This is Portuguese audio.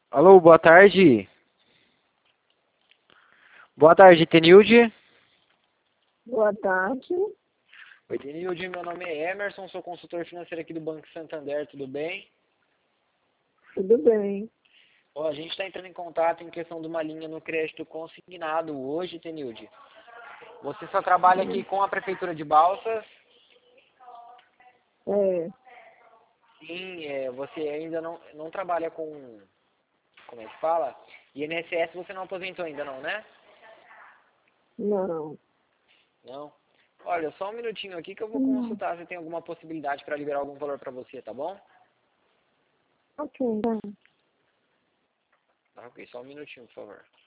Alô, boa tarde. Boa tarde, Tenilde. Boa tarde. Oi, Tenilde, meu nome é Emerson, sou consultor financeiro aqui do Banco Santander, tudo bem? Tudo bem. Ó, a gente está entrando em contato em questão de uma linha no crédito consignado hoje, Tenilde. Você só trabalha aqui com a Prefeitura de Balsas? É, Sim, você ainda não trabalha com, como é que fala? INSS você não aposentou ainda não, né? não. Não? Olha, só um minutinho aqui que eu vou Não. consultar se tem alguma possibilidade para liberar algum valor para você, tá bom? Ok, tá. Tá, ok, só um minutinho, por favor.